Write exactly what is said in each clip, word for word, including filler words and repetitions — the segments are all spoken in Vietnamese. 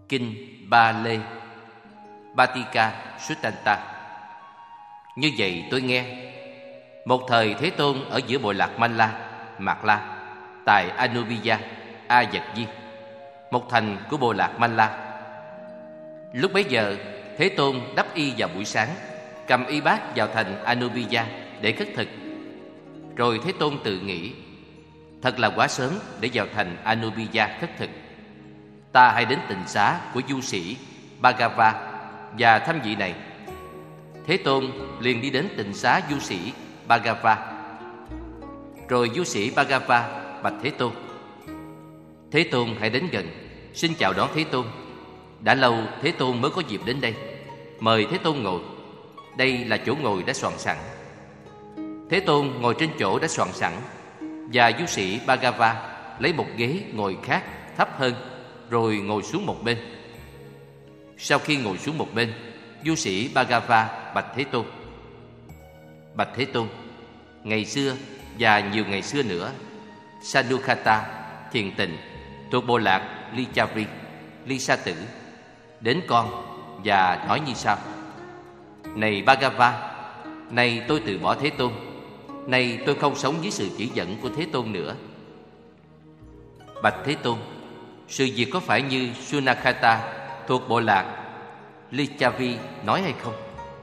Kinh Ba Lê Batika Suttanta. Như vậy tôi nghe, một thời Thế Tôn ở giữa bộ lạc Malla, Mạt La, tại Anubiya, A Dật Di, một thành của bộ lạc Malla. Lúc bấy giờ, Thế Tôn đắp y vào buổi sáng, cầm y bát vào thành Anubiya để khất thực. Rồi Thế Tôn tự nghĩ, thật là quá sớm để vào thành Anubiya khất thực. Ta hãy đến tịnh xá của du sĩ Bhagava và thăm vị này. Thế Tôn liền đi đến tịnh xá du sĩ Bhagava. Rồi du sĩ Bhagava bạch Thế Tôn: Thế Tôn hãy đến gần, xin chào đón Thế Tôn. Đã lâu Thế Tôn mới có dịp đến đây. Mời Thế Tôn ngồi. Đây là chỗ ngồi đã soạn sẵn. Thế Tôn ngồi trên chỗ đã soạn sẵn, và du sĩ Bhagava lấy một ghế ngồi khác thấp hơn, rồi ngồi xuống một bên. Sau khi ngồi xuống một bên, du sĩ Bhagava bạch Thế Tôn: Bạch Thế Tôn, ngày xưa và nhiều ngày xưa nữa, Sadhukhata thiền tịnh thuộc bộ lạc Lichavri, Ly Sa Tử đến con và nói như sau: Này Bhagava, nay tôi từ bỏ Thế Tôn. Nay tôi không sống dưới sự chỉ dẫn của Thế Tôn nữa. Bạch Thế Tôn, sự việc có phải như Sunakata thuộc bộ lạc Lichavri nói hay không?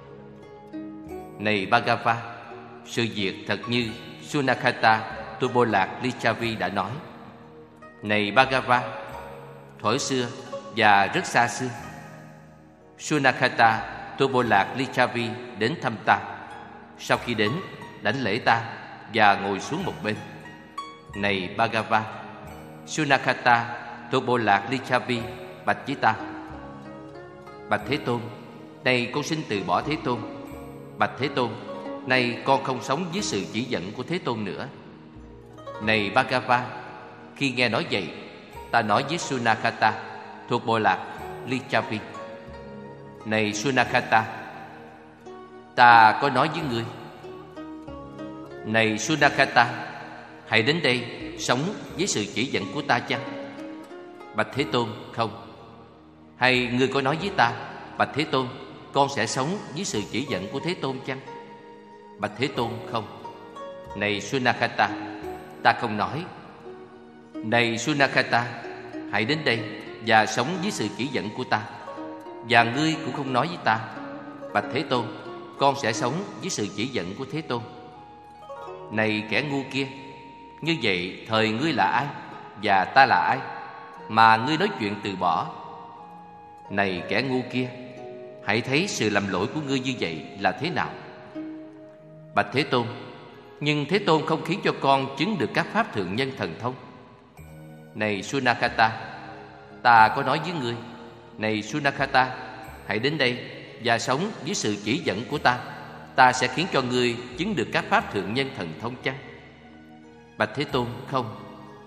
Này Bhagava, sự việc thật như Sunakata thuộc bộ lạc Lichavri đã nói. Này Bhagava, thuở xưa và rất xa xưa, Sunakata thuộc bộ lạc Lichavri đến thăm ta. Sau khi đến, đảnh lễ ta và ngồi xuống một bên. Này Bhagava, Sunakata thuộc bộ lạc Lichavri bạch với ta: Bạch Thế Tôn, nay con xin từ bỏ Thế Tôn. Bạch Thế Tôn, nay con không sống dưới sự chỉ dẫn của Thế Tôn nữa. Này Bhagava, khi nghe nói vậy, ta nói với Sunakata thuộc bộ lạc Lichavri: Này Sunakata, ta có nói với ngươi. Này Sunakata, hãy đến đây sống với sự chỉ dẫn của ta chăng? Bạch Thế Tôn, không. Hay ngươi có nói với ta: Bạch Thế Tôn, con sẽ sống với sự chỉ dẫn của Thế Tôn chăng? Bạch Thế Tôn, không. Này Sunakata, ta không nói. Này Sunakata, hãy đến đây và sống với sự chỉ dẫn của ta. Và ngươi cũng không nói với ta: Bạch Thế Tôn, con sẽ sống với sự chỉ dẫn của Thế Tôn. Này kẻ ngu kia, như vậy thời ngươi là ai và ta là ai mà ngươi nói chuyện từ bỏ? Này kẻ ngu kia, hãy thấy sự lầm lỗi của ngươi như vậy là thế nào. Bạch Thế Tôn, nhưng Thế Tôn không khiến cho con chứng được các pháp thượng nhân thần thông. Này Sunakata, ta có nói với ngươi. Này Sunakata, hãy đến đây và sống với sự chỉ dẫn của ta. Ta sẽ khiến cho ngươi chứng được các pháp thượng nhân thần thông chăng? Bạch Thế Tôn, không.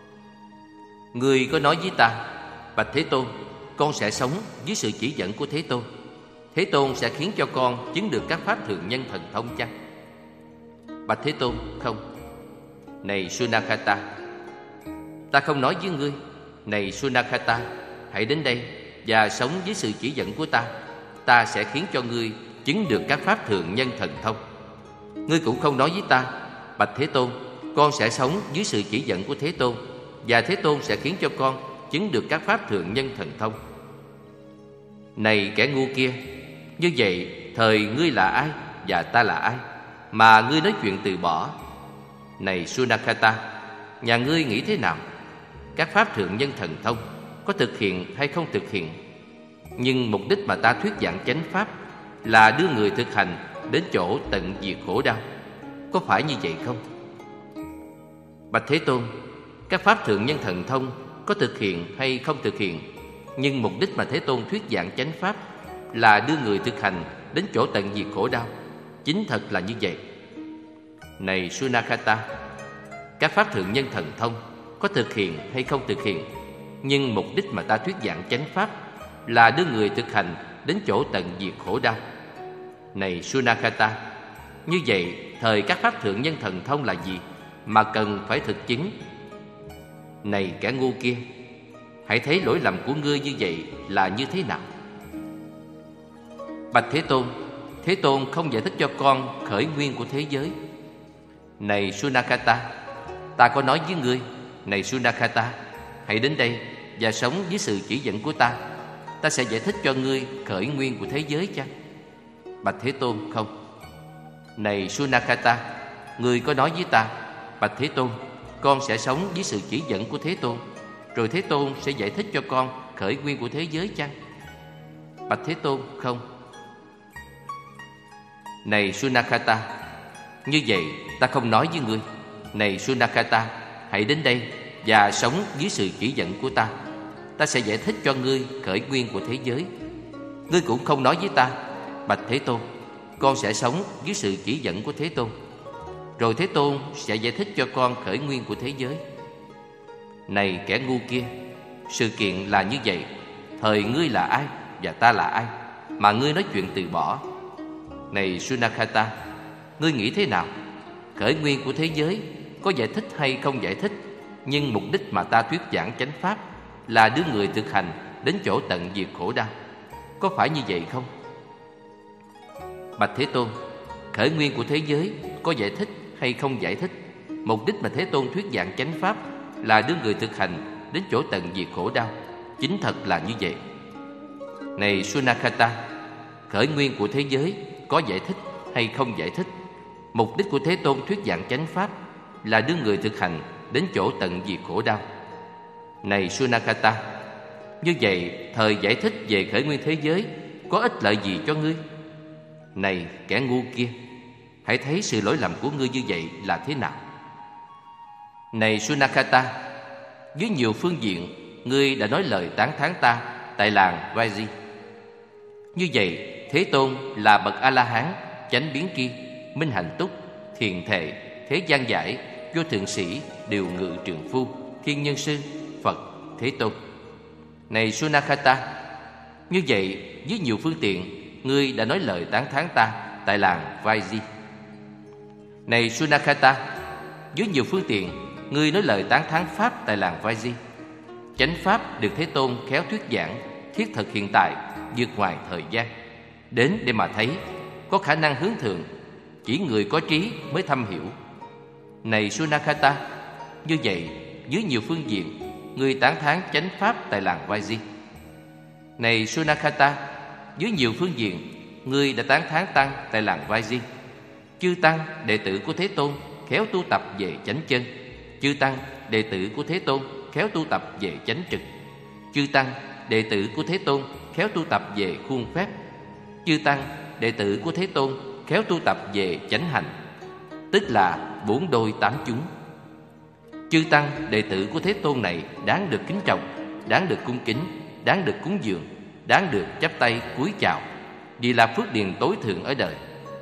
Ngươi có nói với ta: Bạch Thế Tôn, con sẽ sống dưới sự chỉ dẫn của Thế Tôn. Thế Tôn sẽ khiến cho con chứng được các pháp thượng nhân thần thông chăng? Bạch Thế Tôn, không. Này Sunakata, ta không nói với ngươi. Này Sunakata, hãy đến đây và sống với sự chỉ dẫn của ta. Ta sẽ khiến cho ngươi chứng được các pháp thượng nhân thần thông. Ngươi cũng không nói với ta: Bạch Thế Tôn, con sẽ sống dưới sự chỉ dẫn của Thế Tôn, và Thế Tôn sẽ khiến cho con chứng được các pháp thượng nhân thần thông. Này kẻ ngu kia, như vậy thời ngươi là ai và ta là ai mà ngươi nói chuyện từ bỏ? Này Sunakata, nhà ngươi nghĩ thế nào? Các pháp thượng nhân thần thông có thực hiện hay không thực hiện? Nhưng mục đích mà ta thuyết giảng chánh pháp là đưa người thực hành đến chỗ tận diệt khổ đau. Có phải như vậy không? Bạch Thế Tôn, các pháp thượng nhân thần thông có thực hiện hay không thực hiện, nhưng mục đích mà Thế Tôn thuyết giảng chánh pháp là đưa người thực hành đến chỗ tận diệt khổ đau. Chính thật là như vậy. Này Sunakata, các pháp thượng nhân thần thông có thực hiện hay không thực hiện, nhưng mục đích mà ta thuyết giảng chánh pháp là đưa người thực hành đến chỗ tận diệt khổ đau. Này Sunakata, như vậy thời các pháp thượng nhân thần thông là gì mà cần phải thực chứng? Này kẻ ngu kia, hãy thấy lỗi lầm của ngươi như vậy là như thế nào. Bạch Thế Tôn, Thế Tôn không giải thích cho con khởi nguyên của thế giới. Này Sunakata, ta có nói với ngươi, này Sunakata, hãy đến đây và sống với sự chỉ dẫn của ta. Ta sẽ giải thích cho ngươi khởi nguyên của thế giới chăng? Bạch Thế Tôn, không. Này Sunakata, ngươi có nói với ta, Bạch Thế Tôn, con sẽ sống với sự chỉ dẫn của Thế Tôn, rồi Thế Tôn sẽ giải thích cho con khởi nguyên của thế giới chăng? Bạch Thế Tôn, không. Này Sunakata, như vậy ta không nói với ngươi. Này Sunakata, hãy đến đây và sống dưới sự chỉ dẫn của ta. Ta sẽ giải thích cho ngươi khởi nguyên của thế giới. Ngươi cũng không nói với ta, Bạch Thế Tôn, con sẽ sống dưới sự chỉ dẫn của Thế Tôn, rồi Thế Tôn sẽ giải thích cho con khởi nguyên của thế giới. Này kẻ ngu kia, sự kiện là như vậy. Thời ngươi là ai và ta là ai mà ngươi nói chuyện từ bỏ? Này Sunakata, ngươi nghĩ thế nào? Khởi nguyên của thế giới có giải thích hay không giải thích, nhưng mục đích mà ta thuyết giảng chánh pháp là đưa người thực hành đến chỗ tận diệt khổ đau. Có phải như vậy không? Bạch Thế Tôn, khởi nguyên của thế giới có giải thích hay không giải thích, mục đích mà Thế Tôn thuyết giảng chánh pháp là đưa người thực hành đến chỗ tận diệt khổ đau. Chính thật là như vậy. Này Sunakata, khởi nguyên của thế giới có giải thích hay không giải thích, mục đích của Thế Tôn thuyết giảng chánh pháp là đưa người thực hành đến chỗ tận diệt khổ đau. Này Sunakata, như vậy thời giải thích về khởi nguyên thế giới có ích lợi gì cho ngươi? Này kẻ ngu kia, hãy thấy sự lỗi lầm của ngươi như vậy là thế nào. Này Sunakata, dưới nhiều phương diện ngươi đã nói lời tán thán ta tại làng Vaiji. Như vậy Thế Tôn là bậc A-la-hán, chánh biến tri, minh hạnh túc, thiền thệ, thế gian giải, vô thượng sĩ, điều ngự trượng phu, thiên nhân sư, Phật, Thế Tôn. Này Sunakata, như vậy với nhiều phương tiện ngươi đã nói lời tán thán ta tại làng Vaiji. Này Sunakata, với nhiều phương tiện ngươi nói lời tán thán pháp tại làng Vaiji. Chánh pháp được Thế Tôn khéo thuyết giảng, thiết thực hiện tại, vượt ngoài thời gian, đến để mà thấy, có khả năng hướng thượng, chỉ người có trí mới thâm hiểu. Này Sunakata, như vậy dưới nhiều phương diện ngươi tán thán chánh pháp tại làng Vaiji. Này Sunakata, dưới nhiều phương diện ngươi đã tán thán tăng tại làng Vaiji. Chư tăng đệ tử của Thế Tôn khéo tu tập về chánh chân. Chư tăng đệ tử của Thế Tôn khéo tu tập về chánh trực. Chư tăng đệ tử của Thế Tôn khéo tu tập về khuôn phép. Chư tăng đệ tử của Thế Tôn khéo tu tập về chánh hành, tức là bốn đôi tám chúng. Chư tăng đệ tử của Thế Tôn này đáng được kính trọng, đáng được cung kính, đáng được cúng dường, đáng được chắp tay cúi chào, vì là phước điền tối thượng ở đời.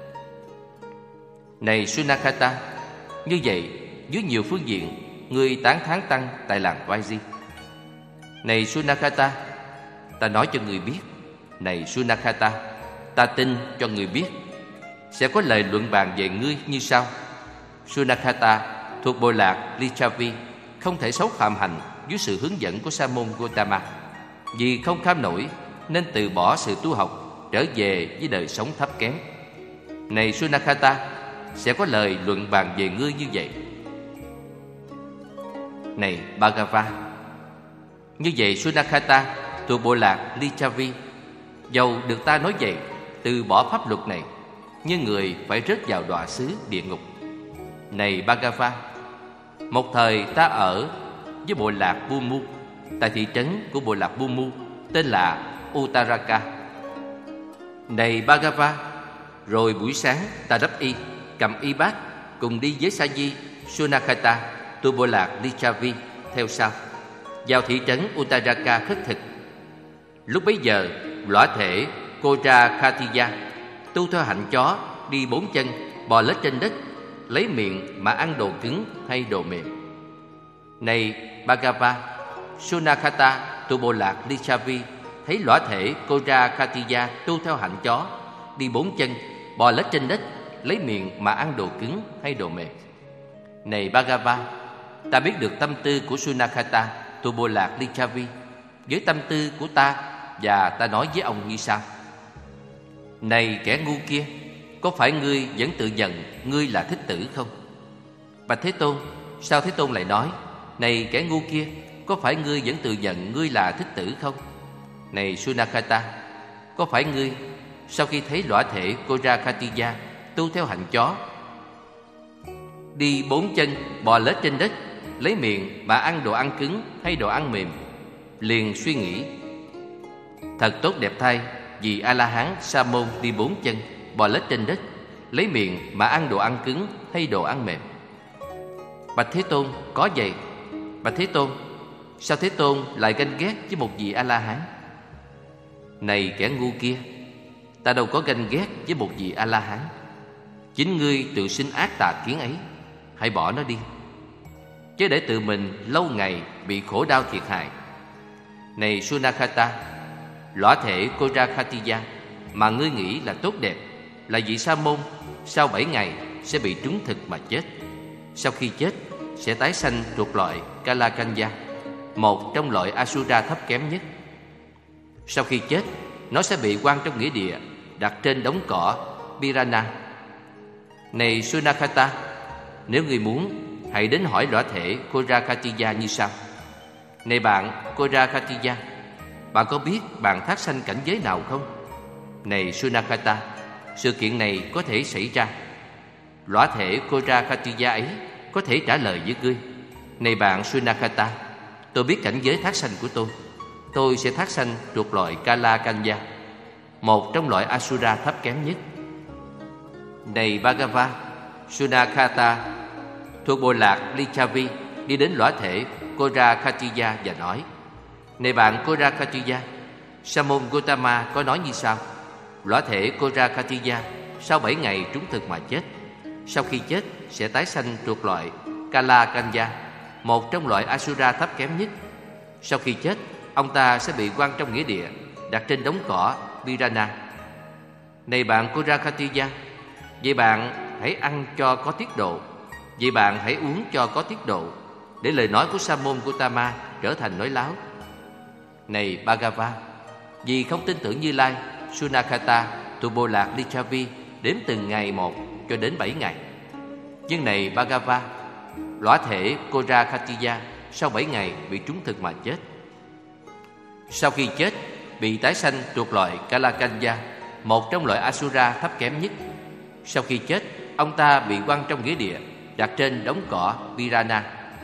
Này Sunakata, như vậy dưới nhiều phương diện ngươi tán thán tăng tại làng Vaiji. Này Sunakata, ta nói cho người biết. Này Sunakata, ta tin cho người biết. Sẽ có lời luận bàn về ngươi như sau. Sunakata thuộc bộ lạc Lichavi không thể xấu phạm hành dưới sự hướng dẫn của Sa môn Gotama. Vì không kham nổi nên từ bỏ sự tu học, trở về với đời sống thấp kém. Này Sunakata, sẽ có lời luận bàn về ngươi như vậy. Này Bhagava, như vậy Sunakata thuộc bộ lạc Lichavi, dầu được ta nói vậy, từ bỏ pháp luật này, như người phải rớt vào đọa xứ địa ngục. Này Bhagava, một thời ta ở với bộ lạc Bumu, tại thị trấn của bộ lạc Bumu tên là Uttaraka. Này Bhagava, rồi buổi sáng ta đắp y, cầm y bát, cùng đi với sa di Sunakata từ bộ lạc Lichavi theo sau, vào thị trấn Uttaraka khất thực. Lúc bấy giờ, lõa thể Koja Khatiya tu theo hạnh chó, đi bốn chân, bò lết trên đất, lấy miệng mà ăn đồ cứng hay đồ mềm. Này Bhagava, Sunakata từ bộ lạc Lichavi thấy lõa thể Koja Khatiya tu theo hạnh chó, đi bốn chân, bò lết trên đất, lấy miệng mà ăn đồ cứng hay đồ mềm. Này Bhagava, ta biết được tâm tư của Sunakata từ bộ lạc Lichavi, với tâm tư của ta, và ta nói với ông như sau: Này kẻ ngu kia, có phải ngươi vẫn tự nhận ngươi là Thích Tử không? Bạch Thế Tôn, sao Thế Tôn lại nói: Này kẻ ngu kia, có phải ngươi vẫn tự nhận ngươi là Thích Tử không? Này Sunakata, có phải ngươi sau khi thấy lõa thể Korakatiya tu theo hạnh chó, đi bốn chân bò lết trên đất, lấy miệng mà ăn đồ ăn cứng hay đồ ăn mềm, liền suy nghĩ: Thật tốt đẹp thay, vì A-la-hán Sa-môn đi bốn chân bò lết trên đất, lấy miệng mà ăn đồ ăn cứng hay đồ ăn mềm? Bạch Thế Tôn, có vậy. Bạch Thế Tôn, sao Thế Tôn lại ganh ghét với một vị A-la-hán? Này kẻ ngu kia, ta đâu có ganh ghét với một vị A-la-hán. Chính ngươi tự sinh ác tà kiến ấy, hãy bỏ nó đi, chứ để tự mình lâu ngày bị khổ đau thiệt hại. Này Sunakata, lõa thể Korakatiya mà ngươi nghĩ là tốt đẹp, là vị sa môn, sau bảy ngày sẽ bị trúng thực mà chết. Sau khi chết sẽ tái sanh thuộc loại Kalakanya, một trong loại Asura thấp kém nhất. Sau khi chết, nó sẽ bị quăng trong nghĩa địa, đặt trên đống cỏ Pirana. Này Sunakata, nếu ngươi muốn, hãy đến hỏi lõa thể Korakatiya như sau: Này bạn Korakatiya, bạn có biết bạn thác sanh cảnh giới nào không? Này Sunakata, sự kiện này có thể xảy ra. Lõa thể Korakatiya ấy có thể trả lời với ngươi: Này bạn Sunakata, tôi biết cảnh giới thác sanh của tôi. Tôi sẽ thác sanh thuộc loại Kalakanya, một trong loại Asura thấp kém nhất. Này Bhagava, Sunakata thuộc bộ lạc Lichavi đi đến lõa thể Korakatiya và nói: Này bạn Korakatiya, Sa môn Gotama có nói như sau: Lõa thể Korakatiya sau bảy ngày trúng thực mà chết. Sau khi chết sẽ tái sanh thuộc loại Kalakanya, một trong loại Asura thấp kém nhất. Sau khi chết, ông ta sẽ bị quăng trong nghĩa địa, đặt trên đống cỏ Pirana. Này bạn Korakatiya, vậy bạn hãy ăn cho có tiết độ, vậy bạn hãy uống cho có tiết độ, để lời nói của Sa môn Gotama trở thành nói láo. Này Bhagava, vì không tin tưởng Như Lai, Sunakata thuộc bộ lạc Lichavi đếm từng ngày một cho đến bảy ngày. Nhưng này Bhagava, lõa thể Korakatiya sau bảy ngày bị trúng thực mà chết. Sau khi chết, bị tái sanh thuộc loại Kalakanya, một trong loại Asura thấp kém nhất. Sau khi chết, ông ta bị quăng trong nghĩa địa, đặt trên đống cỏ Pirana.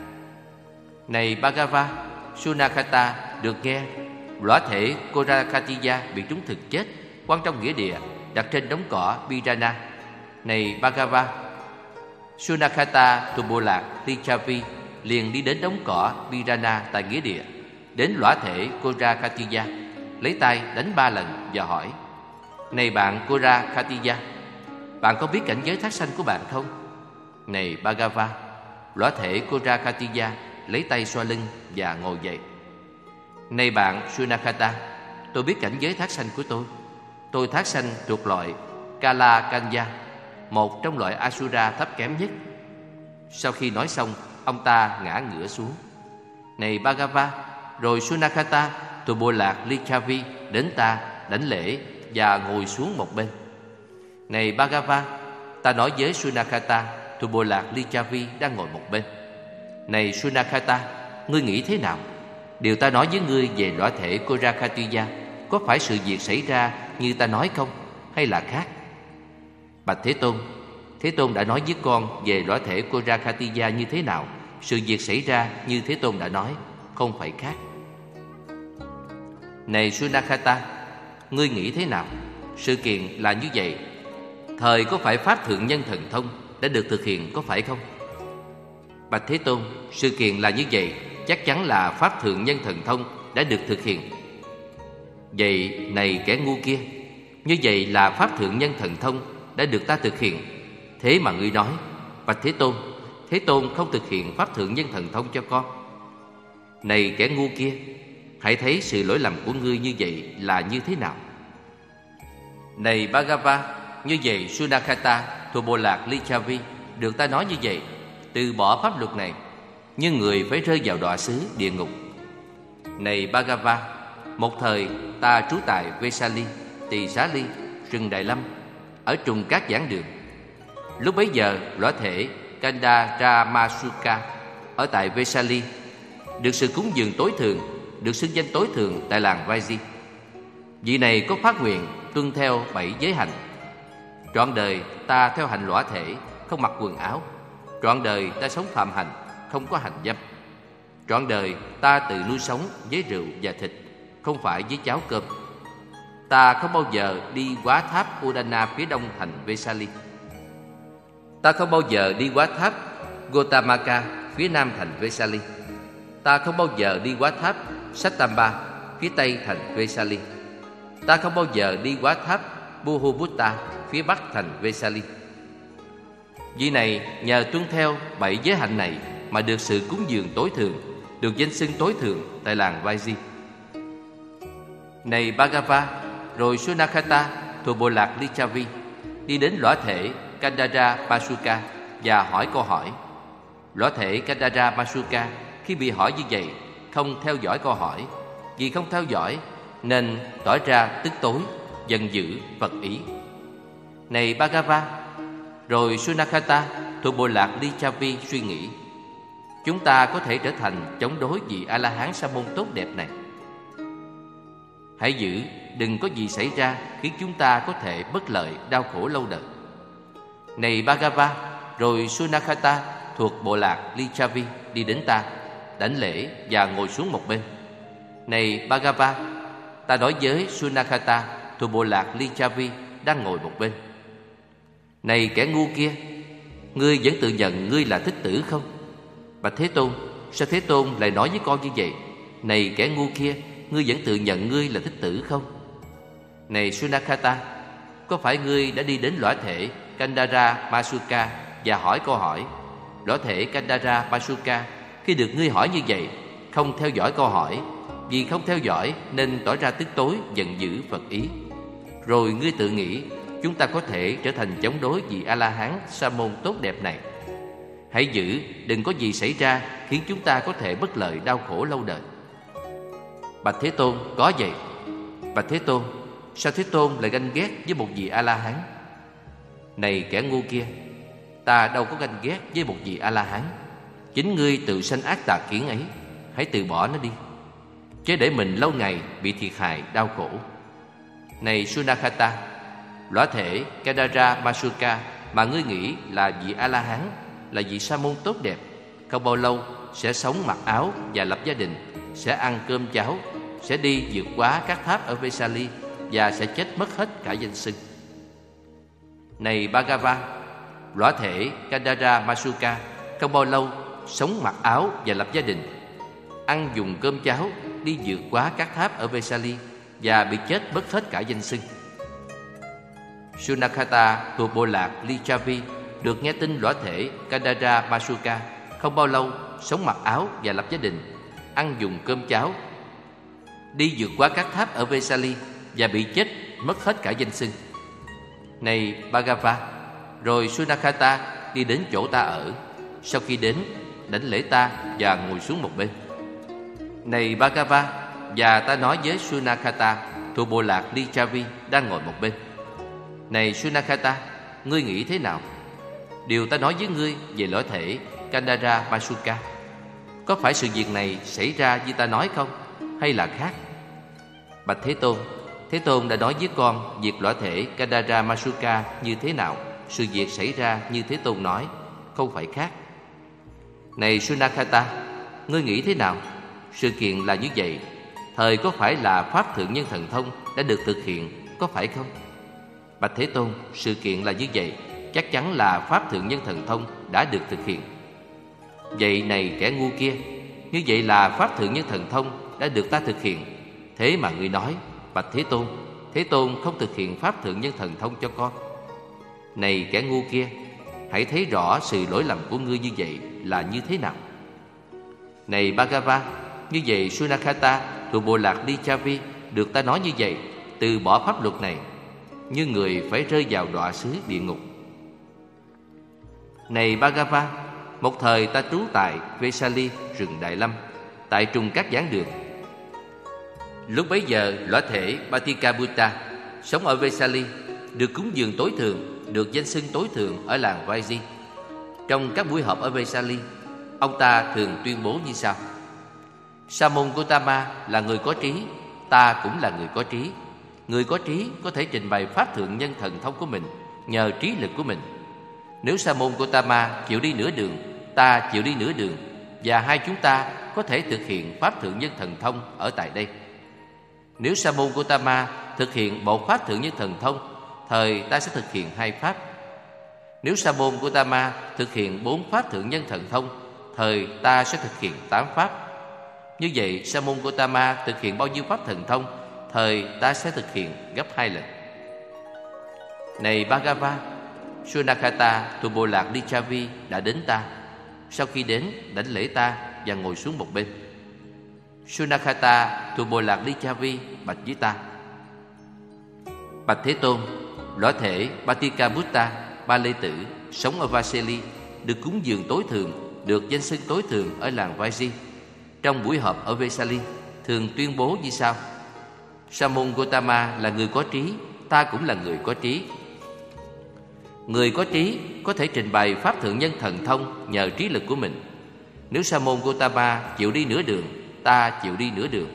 Này Bhagava, Sunakata được nghe lõa thể Korakatiya bị trúng thực chết, quăng trong nghĩa địa, đặt trên đống cỏ Pirana. Này Bhagava, Sunakata thuộc bộ lạc Lichavi liền đi đến đống cỏ Pirana tại nghĩa địa, đến lõa thể Korakatiya, lấy tay đánh ba lần và hỏi: Này bạn Korakatiya, bạn có biết cảnh giới thác sanh của bạn không? Này Bhagava, lõa thể Korakatiya lấy tay xoa lưng và ngồi dậy. Này bạn Sunakata, tôi biết cảnh giới thác sanh của tôi. Tôi thác sanh thuộc loại Kalakanya, một trong loại Asura thấp kém nhất. Sau khi nói xong, ông ta ngã ngửa xuống. Này Bhagava, rồi Sunakata thuộc bộ lạc Lichavi đến ta đảnh lễ và ngồi xuống một bên. Này Bhagava, ta nói với Sunakata thuộc bộ lạc Lichavi đang ngồi một bên: Này Sunakata, ngươi nghĩ thế nào? Điều ta nói với ngươi về lõa thể Korakatiya có phải sự việc xảy ra như ta nói không, hay là khác? Bạch Thế Tôn, Thế Tôn đã nói với con về lõa thể Korakatiya như thế nào, sự việc xảy ra như Thế Tôn đã nói, không phải khác. Này Sunakata, ngươi nghĩ thế nào? Sự kiện là như vậy. Thời có phải Pháp Thượng Nhân Thần Thông đã được thực hiện có phải không? Bạch Thế Tôn, sự kiện là như vậy, chắc chắn là Pháp Thượng Nhân Thần Thông đã được thực hiện. Vậy này kẻ ngu kia, như vậy là Pháp Thượng Nhân Thần Thông đã được ta thực hiện. Thế mà ngươi nói: Bạch Thế Tôn, Thế Tôn không thực hiện Pháp Thượng Nhân Thần Thông cho con. Này kẻ ngu kia, hãy thấy sự lỗi lầm của ngươi như vậy là như thế nào. Này Bhagava, như vậy Sunakata thuộc bộ lạc Lichavi được ta nói như vậy, từ bỏ pháp luật này, nhưng người phải rơi vào đọa xứ địa ngục. Này Bhagava, một thời ta trú tại Vesali, Tỳ Xá Ly, rừng Đại Lâm, ở trùng các giảng đường. Lúc bấy giờ, lõa thể Kandaramasuka ở tại Vesali được sự cúng dường tối thượng, được xưng danh tối thượng tại làng Vaiji. Vị này có phát nguyện tuân theo bảy giới hạnh. Trọn đời ta theo hạnh lõa thể, không mặc quần áo. Trọn đời ta sống phạm hạnh, không có hành dâm. Trọn đời ta tự nuôi sống với rượu và thịt, không phải với cháo cơm. Ta không bao giờ đi quá tháp Udana phía đông thành Vesali. Ta không bao giờ đi quá tháp Gotamaka phía nam thành Vesali. Ta không bao giờ đi quá tháp Sattamba phía tây thành Vesali. Ta không bao giờ đi quá tháp Buhubutta phía bắc thành Vesali. Vì này nhờ tuân theo bảy giới hạnh này mà được sự cúng dường tối thượng, được danh xưng tối thượng tại làng Vaiji. Này Bhagava, rồi Sunakata thuộc bộ lạc Lichavi đi đến lõa thể Kandaramasuka và hỏi câu hỏi. Lõa thể Kandaramasuka khi bị hỏi như vậy không theo dõi câu hỏi. Vì không theo dõi nên tỏ ra tức tối, giận dữ, phật ý. Này Bhagava, rồi Sunakata thuộc bộ lạc Lichavi suy nghĩ, chúng ta có thể trở thành chống đối vị A-la-hán sa môn tốt đẹp này. Hãy giữ đừng có gì xảy ra khiến chúng ta có thể bất lợi, đau khổ lâu đời. Này Bhagava, rồi Sunakata thuộc bộ lạc Lichavi đi đến ta, đảnh lễ và ngồi xuống một bên. Này Bhagava, ta nói với Sunakata thuộc bộ lạc Lichavi đang ngồi một bên. Này kẻ ngu kia, ngươi vẫn tự nhận ngươi là thích tử không? Bạch Thế Tôn, sao Thế Tôn lại nói với con như vậy? Này kẻ ngu kia, ngươi vẫn tự nhận ngươi là thích tử không? Này Sunakata, có phải ngươi đã đi đến lõa thể Kandaramasuka và hỏi câu hỏi? Lõa thể Kandaramasuka khi được ngươi hỏi như vậy không theo dõi câu hỏi. Vì không theo dõi nên tỏ ra tức tối, giận dữ, phật ý. Rồi ngươi tự nghĩ chúng ta có thể trở thành chống đối vị A-la-hán sa môn tốt đẹp này. Hãy giữ đừng có gì xảy ra khiến chúng ta có thể bất lợi, đau khổ lâu đời. Bạch Thế Tôn, có vậy. Bạch Thế Tôn, sao Thế Tôn lại ganh ghét với một vị A-la-hán? Này kẻ ngu kia, ta đâu có ganh ghét với một vị A-la-hán. Chính ngươi tự sanh ác tà kiến ấy, hãy từ bỏ nó đi, chứ để mình lâu ngày bị thiệt hại, đau khổ. Này Sunakata, lõa thể Kandaramasuka mà ngươi nghĩ là vị A-la-hán, là vị sa môn tốt đẹp, không bao lâu sẽ sống mặc áo và lập gia đình, sẽ ăn cơm cháo, sẽ đi vượt quá các tháp ở Vesali và sẽ chết mất hết cả danh xưng. Này Bhagava, lõa thể Kandaramasuka không bao lâu sống mặc áo và lập gia đình, ăn dùng cơm cháo, đi vượt quá các tháp ở Vesali và bị chết mất hết cả danh xưng. Sunakata thuộc bộ lạc Lichavi được nghe tin lõa thể Kandaramasuka không bao lâu sống mặc áo và lập gia đình, ăn dùng cơm cháo, đi vượt qua các tháp ở Vesali và bị chết mất hết cả danh xưng. Này Bhagava, rồi Sunakata đi đến chỗ ta ở. Sau khi đến, đảnh lễ ta và ngồi xuống một bên. Này Bhagava, và ta nói với Sunakata thuộc bộ lạc Lichavi đang ngồi một bên. Này Sunakata, ngươi nghĩ thế nào? Điều ta nói với ngươi về lõa thể Kandaramasuka, có phải sự việc này xảy ra như ta nói không, hay là khác? Bạch Thế Tôn, Thế Tôn đã nói với con việc lõa thể Kandaramasuka như thế nào. Sự việc xảy ra như Thế Tôn nói, không phải khác. Này Sunakata, ngươi nghĩ thế nào? Sự kiện là như vậy. Thời có phải là Pháp Thượng Nhân Thần Thông đã được thực hiện, có phải không? Bạch Thế Tôn, sự kiện là như vậy. Chắc chắn là Pháp Thượng Nhân Thần Thông đã được thực hiện. Vậy này kẻ ngu kia, như vậy là Pháp Thượng Nhân Thần Thông đã được ta thực hiện. Thế mà ngươi nói, Bạch Thế Tôn, Thế Tôn không thực hiện Pháp Thượng Nhân Thần Thông cho con. Này kẻ ngu kia, hãy thấy rõ sự lỗi lầm của ngươi như vậy là như thế nào. Này Bhagava, như vậy Sunakata thuộc bộ lạc Lichavi được ta nói như vậy, từ bỏ pháp luật này, như người phải rơi vào đọa xứ địa ngục. Này Bhagava, một thời ta trú tại Vesali, rừng Đại Lâm, tại trùng các giảng đường. Lúc bấy giờ, lõa thể Paticabutta sống ở Vesali, được cúng dường tối thượng, được danh xưng tối thượng ở làng Vaiji. Trong các buổi họp ở Vesali, ông ta thường tuyên bố như sau: Sa môn Gotama là người có trí, ta cũng là người có trí. Người có trí có thể trình bày pháp thượng nhân thần thông của mình nhờ trí lực của mình. Nếu Sa môn Gotama chịu đi nửa đường, ta chịu đi nửa đường, và hai chúng ta có thể thực hiện pháp thượng nhân thần thông ở tại đây. Nếu Sa môn Gotama thực hiện một pháp thượng nhân thần thông, thời ta sẽ thực hiện hai pháp. Nếu Sa môn Gotama thực hiện bốn pháp thượng nhân thần thông, thời ta sẽ thực hiện tám pháp. Như vậy, Sa môn Gotama thực hiện bao nhiêu pháp thần thông, thời ta sẽ thực hiện gấp hai lần. Này Bhagava, Sunakata thuộc bộ lạc Lichavi đã đến ta. Sau khi đến, đảnh lễ ta và ngồi xuống một bên. Sunakata thuộc bộ lạc Lichavi bạch với ta: Bạch Thế Tôn, lõa thể Paticabutta Ba Lê Tử sống ở Vaseli, được cúng dường tối thượng, được danh xưng tối thượng ở làng Vaiji. Trong buổi họp ở Vesali, thường tuyên bố như sau: Sa môn Gotama là người có trí, ta cũng là người có trí. Người có trí có thể trình bày pháp thượng nhân thần thông nhờ trí lực của mình. Nếu Sa môn Gotama chịu đi nửa đường, ta chịu đi nửa đường,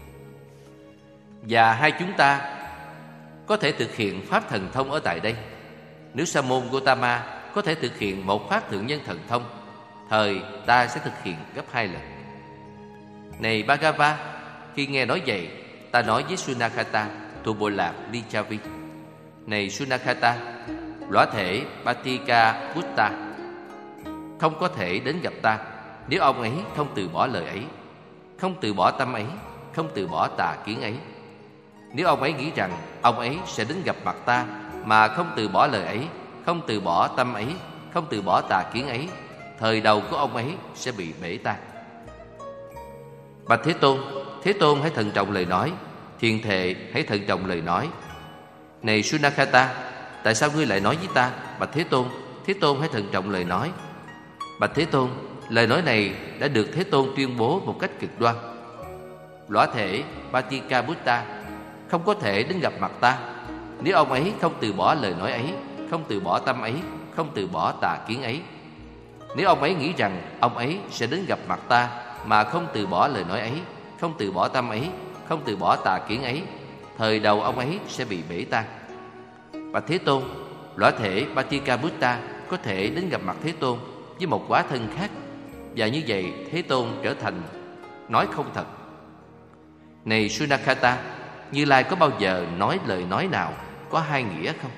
và hai chúng ta có thể thực hiện pháp thần thông ở tại đây. Nếu Sa môn Gotama có thể thực hiện một pháp thượng nhân thần thông, thời ta sẽ thực hiện gấp hai lần. Này Bhagava, khi nghe nói vậy, ta nói với Sunakata thuộc bộ lạc Lichavi: Này Sunakata, lõa thể Paticabutta không có thể đến gặp ta nếu ông ấy không từ bỏ lời ấy, không từ bỏ tâm ấy, không từ bỏ tà kiến ấy. Nếu ông ấy nghĩ rằng ông ấy sẽ đến gặp mặt ta mà không từ bỏ lời ấy, không từ bỏ tâm ấy, không từ bỏ tà kiến ấy, thời đầu của ông ấy sẽ bị bể tan. Bạch Thế Tôn, Thế Tôn hãy thận trọng lời nói. Thiền thệ hãy thận trọng lời nói. Này Sunakata, tại sao ngươi lại nói với ta? Bạch Thế Tôn, Thế Tôn hãy thận trọng lời nói. Bạch Thế Tôn, lời nói này đã được Thế Tôn tuyên bố một cách cực đoan. Lõa thể Paticabutta không có thể đến gặp mặt ta nếu ông ấy không từ bỏ lời nói ấy, không từ bỏ tâm ấy, không từ bỏ tà kiến ấy. Nếu ông ấy nghĩ rằng ông ấy sẽ đến gặp mặt ta mà không từ bỏ lời nói ấy, không từ bỏ tâm ấy, không từ bỏ tà kiến ấy, thời đầu ông ấy sẽ bị bể tan. Bạch Thế Tôn, lõa thể Paticabutta có thể đến gặp mặt Thế Tôn với một hóa thân khác, và như vậy Thế Tôn trở thành nói không thật. Này Sunakata, Như Lai có bao giờ nói lời nói nào có hai nghĩa không?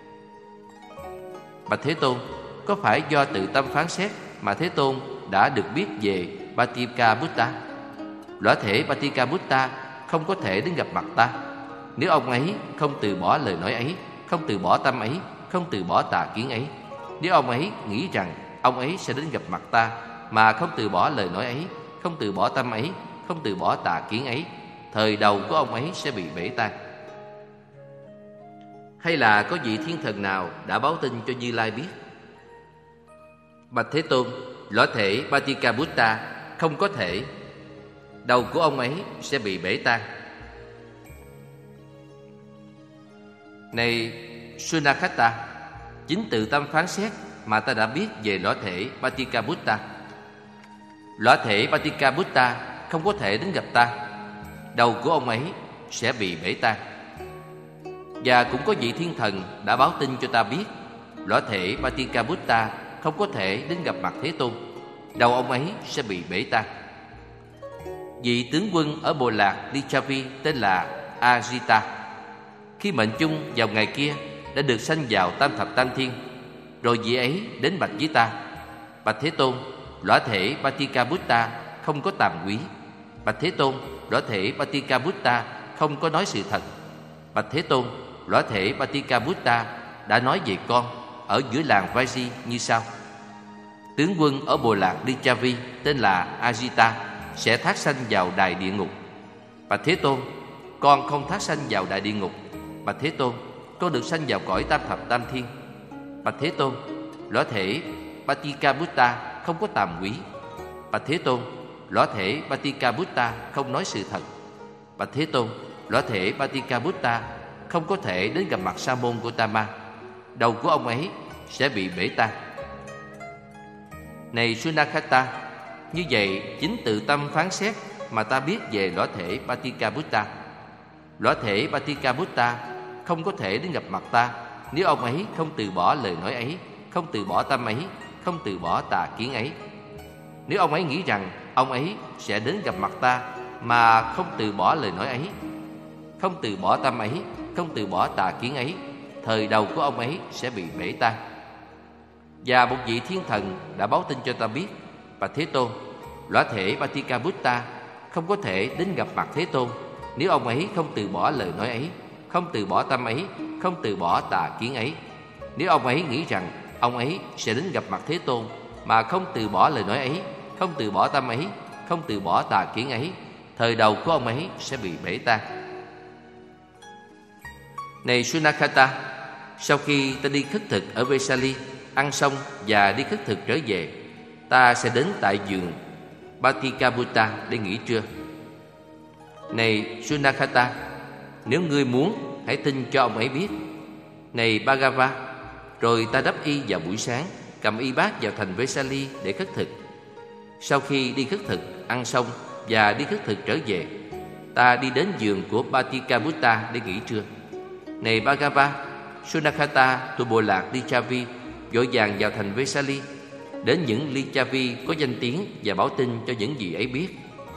Bạch Thế Tôn, có phải do tự tâm phán xét mà Thế Tôn đã được biết về Paticabutta? Lõa thể Paticabutta không có thể đến gặp mặt ta nếu ông ấy không từ bỏ lời nói ấy, không từ bỏ tâm ấy, không từ bỏ tà kiến ấy. Nếu ông ấy nghĩ rằng ông ấy sẽ đến gặp mặt ta mà không từ bỏ lời nói ấy, không từ bỏ tâm ấy, không từ bỏ tà kiến ấy, thời đầu của ông ấy sẽ bị bể tan. Hay là có vị thiên thần nào đã báo tin cho Như Lai biết? Bạch Thế Tôn, lõa thể Paticabutta không có thể, đầu của ông ấy sẽ bị bể tan. Này Sunakata, chính tự tâm phán xét mà ta đã biết về lõa thể Paticabutta. Lõa thể Paticabutta không có thể đến gặp ta, đầu của ông ấy sẽ bị bể tan. Và cũng có vị thiên thần đã báo tin cho ta biết lõa thể Paticabutta không có thể đến gặp mặt Thế Tôn, đầu ông ấy sẽ bị bể tan. Vị tướng quân ở bộ lạc Lichavi tên là Ajita, khi mệnh chung vào ngày kia đã được sanh vào tam thập tam thiên. Rồi vị ấy đến bạch với ta: Bạch Thế Tôn, lõa thể Paticabutta không có tàm quý. Bạch Thế Tôn, lõa thể Paticabutta không có nói sự thật. Bạch Thế Tôn, lõa thể Paticabutta đã nói về con ở giữa làng Vaiji như sau: Tướng quân ở bộ lạc Lichavi tên là Ajita sẽ thác sanh vào đài địa ngục. Bạch Thế Tôn, con không thác sanh vào đại địa ngục. Bạch Thế Tôn, con được sanh vào cõi tam thập tam thiên. Bạch Thế Tôn, lõa thể Paticabutta không có tàm quý. Bạch Thế Tôn, lõa thể Paticabutta không nói sự thật. Bạch Thế Tôn, lõa thể Paticabutta không có thể đến gặp mặt Sa môn Gotama. Đầu của ông ấy sẽ bị bể tan. Này Sunakata, như vậy chính tự tâm phán xét mà ta biết về lõa thể Paticabutta. Lõa thể Paticabutta không có thể đến gặp mặt ta nếu ông ấy không từ bỏ lời nói ấy, không từ bỏ tâm ấy, không từ bỏ tà kiến ấy. Nếu ông ấy nghĩ rằng ông ấy sẽ đến gặp mặt ta mà không từ bỏ lời nói ấy, không từ bỏ tâm ấy, không từ bỏ tà kiến ấy, thời đầu của ông ấy sẽ bị bể tan. Và một vị thiên thần đã báo tin cho ta biết, Bạch Thế Tôn, lõa thể Paticabutta không có thể đến gặp mặt Thế Tôn nếu ông ấy không từ bỏ lời nói ấy, không từ bỏ tâm ấy, không từ bỏ tà kiến ấy. Nếu ông ấy nghĩ rằng ông ấy sẽ đến gặp mặt Thế Tôn mà không từ bỏ lời nói ấy, không từ bỏ tâm ấy, không từ bỏ tà kiến ấy, thời đầu của ông ấy sẽ bị bể tan. Này Sunakata, sau khi ta đi khất thực ở Vesali, ăn xong và đi khất thực trở về, ta sẽ đến tại vườn Paticabutta để nghỉ trưa. Này Sunakata, nếu ngươi muốn, hãy tin cho ông ấy biết. Này Bhagava, rồi ta đắp y vào buổi sáng, cầm y bát vào thành Vesali để khất thực. Sau khi đi khất thực, ăn xong và đi khất thực trở về, ta đi đến vườn của Paticabutta để nghỉ trưa. Này Bhagava, Sunakata thuộc bộ lạc Lichavi vội vàng vào thành Vesali, đến những Lichavi có danh tiếng và báo tin cho những gì ấy biết.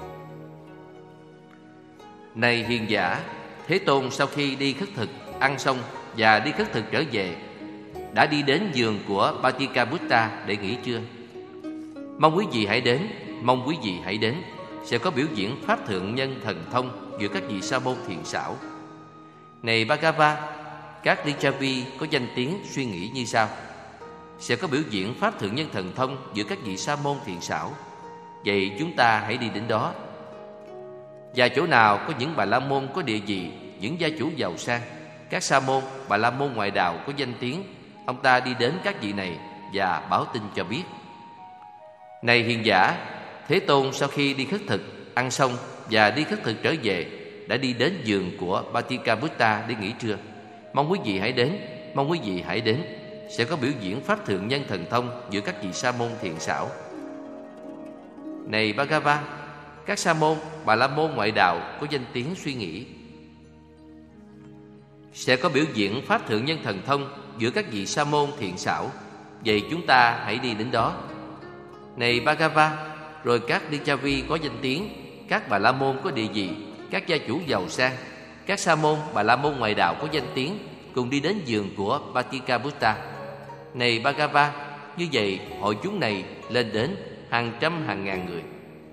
Này hiền giả, Thế Tôn sau khi đi khất thực, ăn xong và đi khất thực trở về, đã đi đến vườn của Paticabutta để nghỉ trưa. Mong quý vị hãy đến, mong quý vị hãy đến, sẽ có biểu diễn pháp thượng nhân thần thông giữa các vị sa môn thiện xảo. Này Bhagava, các Lichavi có danh tiếng suy nghĩ như sau: sẽ có biểu diễn pháp thượng nhân thần thông giữa các vị sa môn thiện xảo. Vậy chúng ta hãy đi đến đó. Và chỗ nào có những Bà La Môn có địa vị, những gia chủ giàu sang, các sa môn, Bà La Môn ngoại đạo có danh tiếng, ông ta đi đến các vị này và báo tin cho biết. Này hiền giả, Thế Tôn sau khi đi khất thực, ăn xong và đi khất thực trở về, đã đi đến vườn của Paticabutta để nghỉ trưa. Mong quý vị hãy đến, mong quý vị hãy đến, sẽ có biểu diễn pháp thượng nhân thần thông giữa các vị sa môn thiện xảo. Này Bhagava, các sa môn, Bà La Môn ngoại đạo có danh tiếng suy nghĩ, sẽ có biểu diễn pháp thượng nhân thần thông giữa các vị sa môn thiện xảo. Vậy chúng ta hãy đi đến đó. Này Bhagava, rồi các Lichavi có danh tiếng, các Bà La Môn có địa vị, các gia chủ giàu sang, các sa môn, Bà La Môn ngoại đạo có danh tiếng, cùng đi đến vườn của Paticabutta. Này Bhagava, như vậy hội chúng này lên đến hàng trăm hàng ngàn người.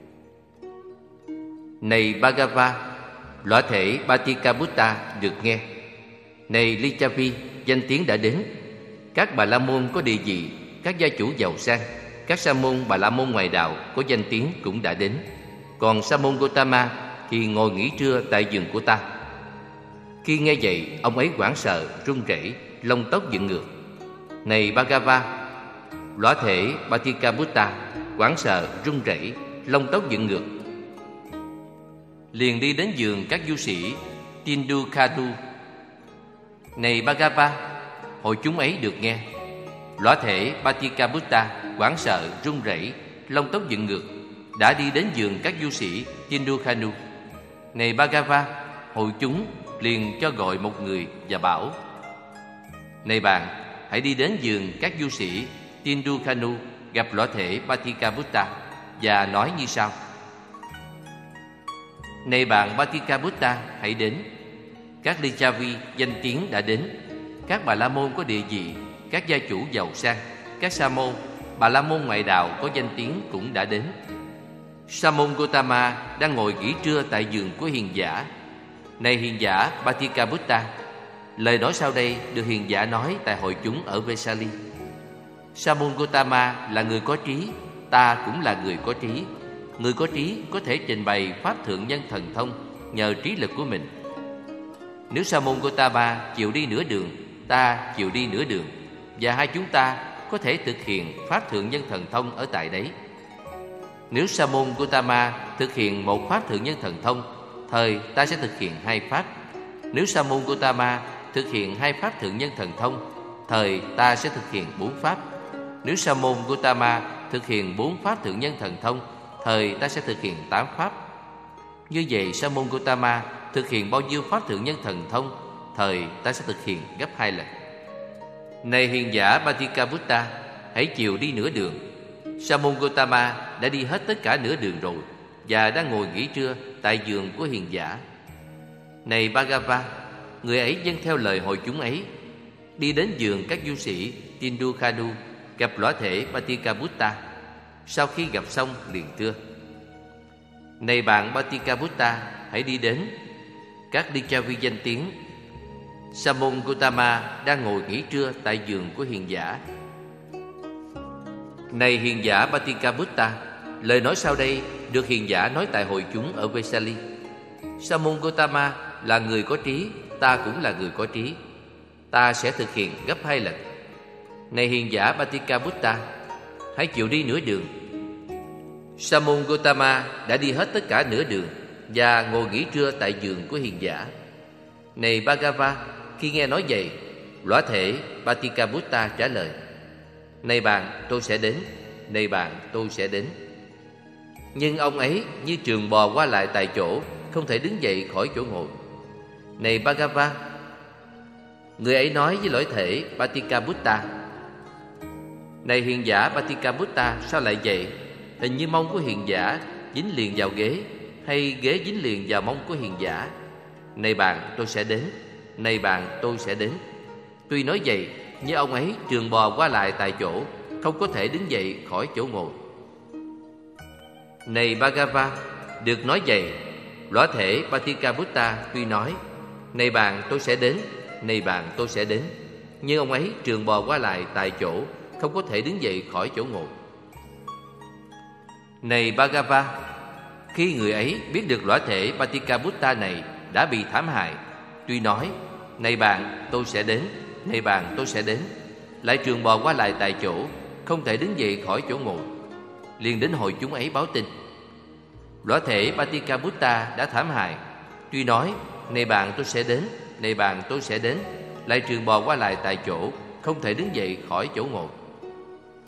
Này Bhagava, lõa thể Paticabutta được nghe. Này Lichavi, danh tiếng đã đến, các Bà La Môn có địa vị, các gia chủ giàu sang, các sa môn, Bà La Môn ngoại đạo có danh tiếng cũng đã đến. Còn sa môn Gotama thì ngồi nghỉ trưa tại vườn của ta. Khi nghe vậy, ông ấy hoảng sợ, run rẩy, lông tóc dựng ngược. Này Bhagava, lõa thể Paticabutta hoảng sợ, run rẩy, lông tóc dựng ngược, liền đi đến vườn các du sĩ Tindukhadu. Này Bhagava, hội chúng ấy được nghe. Lõa thể Paticabutta hoảng sợ, run rẩy, lông tóc dựng ngược, đã đi đến vườn các du sĩ Tindukhadu. Này Bhagava, hội chúng liền cho gọi một người và bảo: này bạn, hãy đi đến vườn các du sĩ Tindukhadu, gặp lõa thể Paticabutta và nói như sau: này bạn Paticabutta, hãy đến. Các Lichavi danh tiếng đã đến, các Bà La Môn có địa vị, các gia chủ giàu sang, các sa môn, Bà La Môn ngoại đạo có danh tiếng cũng đã đến. Sa môn Gotama đang ngồi nghỉ trưa tại vườn của hiền giả. Này hiền giả Paticabutta, lời nói sau đây được hiền giả nói tại hội chúng ở Vesali. Sa môn Gotama là người có trí, ta cũng là người có trí. Người có trí có thể trình bày pháp thượng nhân thần thông nhờ trí lực của mình. Nếu Sa môn Gotama chịu đi nửa đường, ta chịu đi nửa đường, và hai chúng ta có thể thực hiện pháp thượng nhân thần thông ở tại đấy. Nếu Sa môn Gotama thực hiện một pháp thượng nhân thần thông, thời ta sẽ thực hiện hai pháp. Nếu Sa môn Gotama thực hiện hai pháp thượng nhân thần thông, thời ta sẽ thực hiện bốn pháp. Nếu Sa môn Gotama thực hiện bốn pháp thượng nhân thần thông, thời ta sẽ thực hiện tám pháp. Như vậy, Sa môn Gotama thực hiện bao nhiêu pháp thượng nhân thần thông, thời ta sẽ thực hiện gấp hai lần. Này hiền giả Batikabutta, hãy chịu đi nửa đường. Sa môn Gotama đã đi hết tất cả nửa đường rồi và đang ngồi nghỉ trưa tại giường của hiền giả. Này Bhagava, người ấy vâng theo lời hội chúng ấy, đi đến giường các du sĩ Tindukhadu, gặp lõa thể Batikabutta. Sau khi gặp xong liền thưa: Này bạn Batikabutta, hãy đi đến. Các Lichavi danh tiếng: Sa môn Gotama đang ngồi nghỉ trưa tại giường của hiền giả. Này hiền giả Batikabutta, lời nói sau đây được hiền giả nói tại hội chúng ở Vesali. Sa môn Gotama là người có trí, ta cũng là người có trí. Ta sẽ thực hiện gấp hai lần. Này hiền giả Batikabutta, hãy chịu đi nửa đường. Sa môn Gotama đã đi hết tất cả nửa đường và ngồi nghỉ trưa tại giường của hiền giả. Này Bhagava, khi nghe nói vậy, lõa thể Batikabutta trả lời: Này bạn, tôi sẽ đến. Này bạn, tôi sẽ đến. Nhưng ông ấy như trường bò qua lại tại chỗ, không thể đứng dậy khỏi chỗ ngồi. Này Bhagava, người ấy nói với lõa thể Batikabutta: Này hiền giả Batikabutta, sao lại vậy? Hình như mông của hiền giả dính liền vào ghế, hay ghế dính liền vào mông của hiền giả. Này bạn, tôi sẽ đến. Này bạn, tôi sẽ đến. Tuy nói vậy, nhưng ông ấy trường bò qua lại tại chỗ, không có thể đứng dậy khỏi chỗ ngồi. Này Bhagava, được nói vậy, lõa thể Batikabutta tuy nói: Này bạn, tôi sẽ đến. Này bạn, tôi sẽ đến. Nhưng ông ấy trường bò qua lại tại chỗ, không có thể đứng dậy khỏi chỗ ngồi. Này Bhagava, khi người ấy biết được lõa thể Batikabutta này đã bị thảm hại, tuy nói: Này bạn, tôi sẽ đến. Này bạn, tôi sẽ đến, lại trường bò qua lại tại chỗ, không thể đứng dậy khỏi chỗ ngồi, liền đến hội chúng ấy báo tin: Lõa thể Batikabutta đã thảm hại, tuy nói: Này bạn, tôi sẽ đến. Này bạn, tôi sẽ đến, lại trường bò qua lại tại chỗ, không thể đứng dậy khỏi chỗ ngồi.